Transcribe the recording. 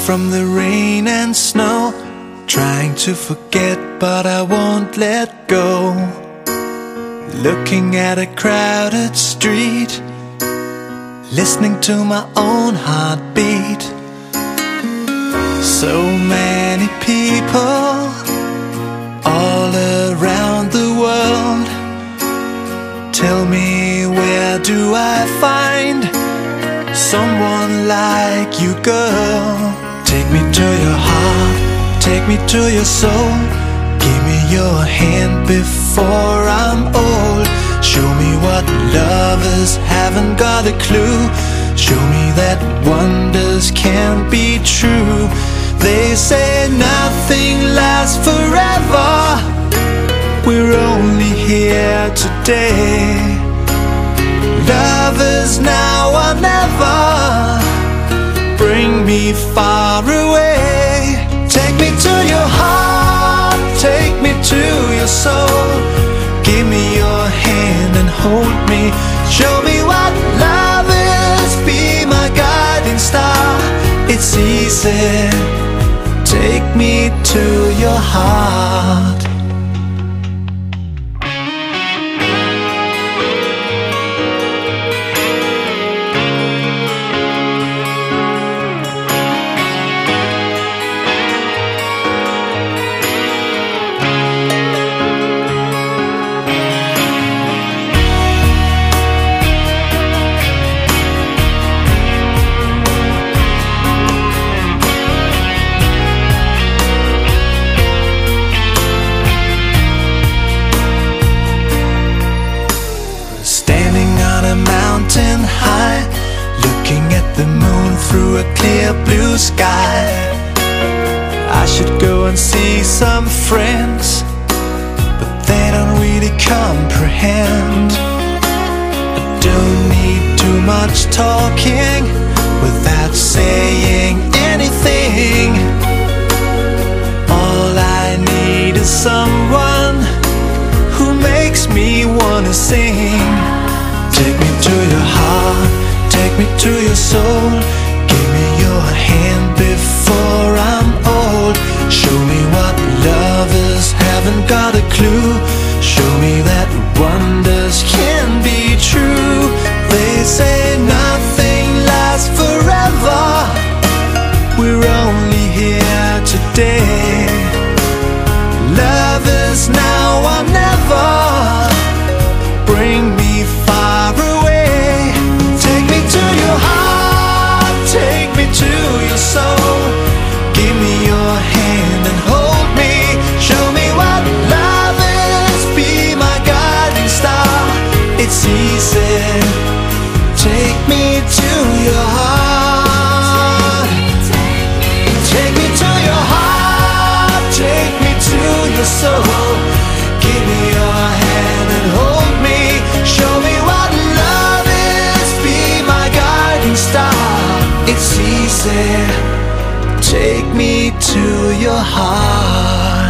from the rain and snow, trying to forget but I won't let go. Looking at a crowded street, listening to my own heartbeat. So many people all around the world. Tell me, where do I find someone like you, girl? Take me to your heart, take me to your soul. Give me your hand before I'm old. Show me what lovers haven't got a clue. Show me that wonders can't be true. They say nothing lasts forever. We're only here today. Love is now or never. Bring me far away. Take me to your heart, take me to your soul. Give me your hand and hold me. Show me what love is, be my guiding star. It's easy, take me to your heart. Mountain high, looking at the moon through a clear blue sky. I should go and see some friends, but they don't really comprehend. I don't need too much talking without saying anything. All I need is someone who makes me wanna sing. Take me to your heart, take me to your soul. Give me your hand before I'm old. Show me what lovers haven't got a clue. Show me that wonders can be true. They say nothing lasts forever. We're only here today. Love is now or never. Bring me far away. Take me to your heart, take me to your soul. Give me your hand and hold me. Show me what love is, be my guiding star. It's easy, take me to your heart. Take me to your heart, take me to your soul. Give me your hand and hold me. Show me what love is, be my guiding star. It's easy, take me to your heart.